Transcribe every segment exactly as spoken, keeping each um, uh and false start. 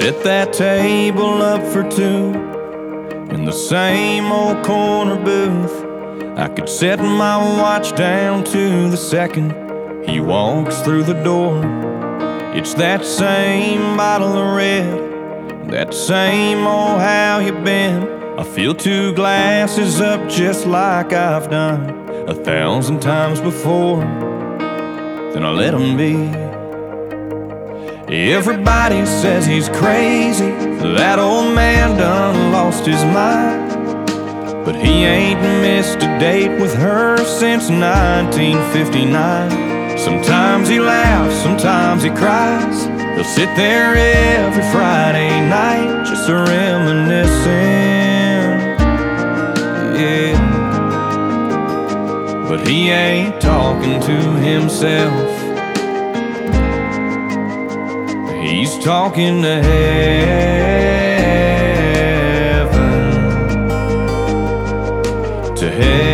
set that table up for two in the same old corner booth. I could set my watch down to the second he walks through the door. It's that same bottle of red, that same old how you been. I fill two glasses up just like I've done a thousand times before, then I let them be. Everybody says he's crazy, that old man done lost his mind. But he ain't missed a date with her since nineteen fifty-nine. Sometimes he laughs, sometimes he cries. He'll sit there every Friday night just reminiscing, yeah. But he ain't talking to himself, he's talking to heaven, to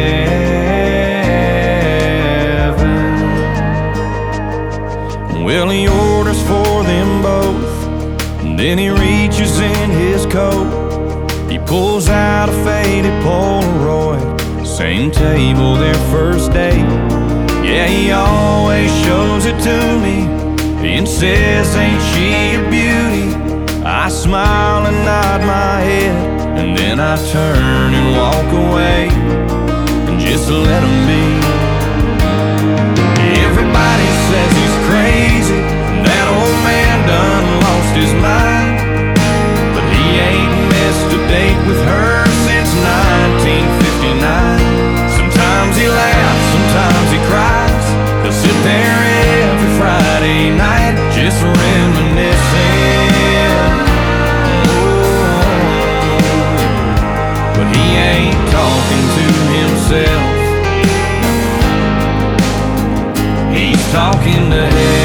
heaven. Well, he orders for them both, and then he reaches in his coat. He pulls out a faded Polaroid, same table, their first date. Yeah, he always shows it to me and says, ain't she a beauty? I smile and nod my head, and then I turn and walk away and just let him be. Everybody says he's crazy, that old man done lost his mind. But he ain't missed a date with her since nineteen fifty-nine. Sometimes he laughs, sometimes he cries. He'll sit there every Friday night just reminiscing. Oh, but he ain't talking to himself, he's talking to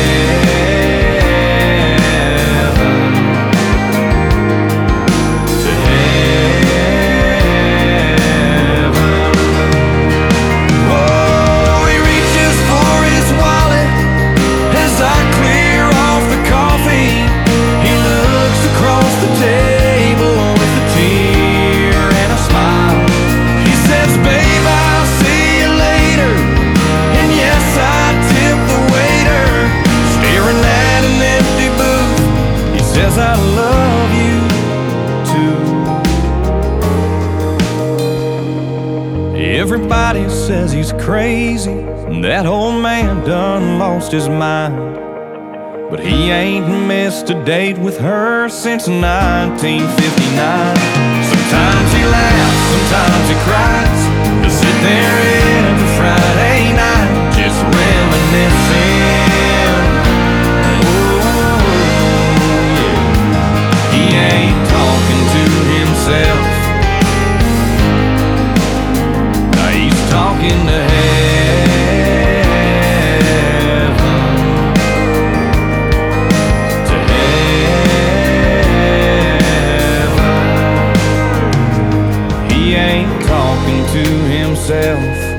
heaven, to heaven. Oh, he reaches for his wallet as I clear off the coffee. He looks across the table with a tear and a smile. He says, babe, I'll see you later. And yes, I tip the waiter, staring at an empty booth. He says, I love you too. Everybody says he's crazy, that old man done lost his mind. But he ain't missed a date with her since nineteen fifty-nine. Sometimes he laughs, sometimes he cries. He'll sit there every Friday night just reminiscing. Oh, yeah. He ain't talking to himself, now he's talking to heaven, to heaven. He ain't talking to himself,